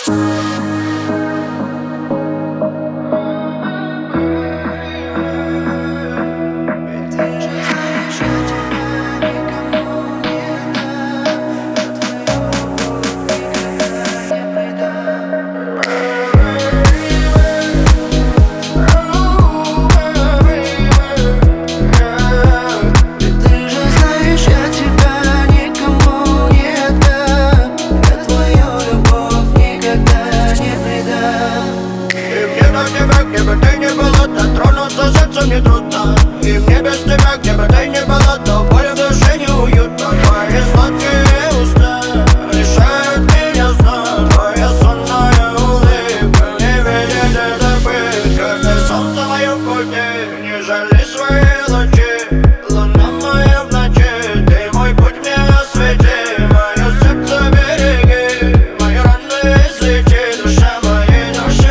Где бы ты ни была, дотронуться сердцем не трудно. И мне без тебя, где бы ты ни была, то боль в душе неуютно. Твои сладкие уста лишают меня сна. Твоя сонная улыбка, не видеть это пытка. Ты солнце мое в пути, не жали свои лучи. Луна моя в ночи, ты мой путь мне освети. Мое сердце береги, мои раны излечи. Душа моей души.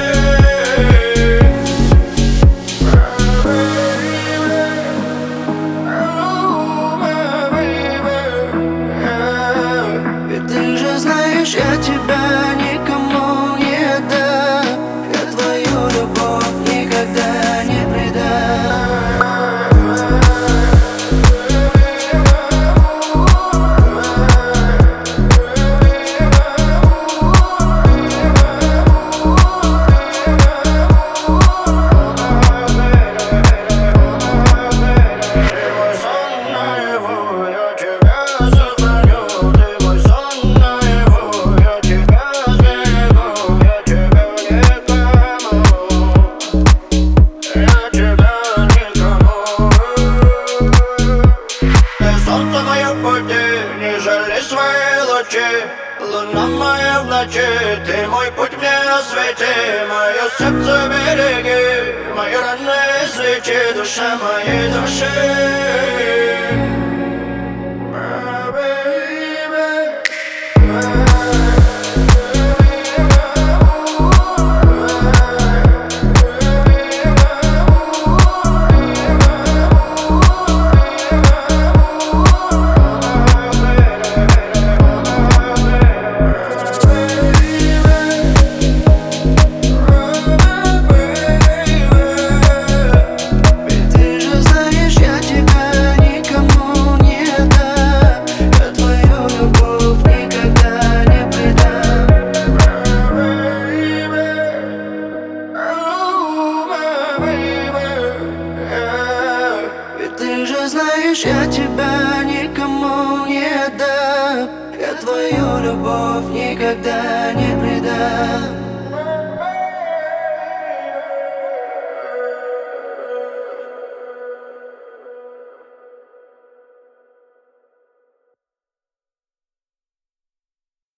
Я тебя никому не дам, я твою любовь никогда не предам. Солнце мое в пути, не жали свои лучи. Луна моя в ночи, ты мой путь мне освети. Мое сердце береги, мои раны излечи. Душа моей души. Знаешь, я тебя никому не дам, я твою любовь никогда не предам.